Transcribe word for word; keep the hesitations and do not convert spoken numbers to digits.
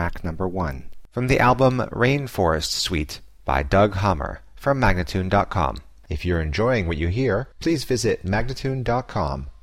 track number one, from the album Rainforest Suite by Doug Hummer from Magnatune dot com. If you're enjoying what you hear, please visit Magnatune dot com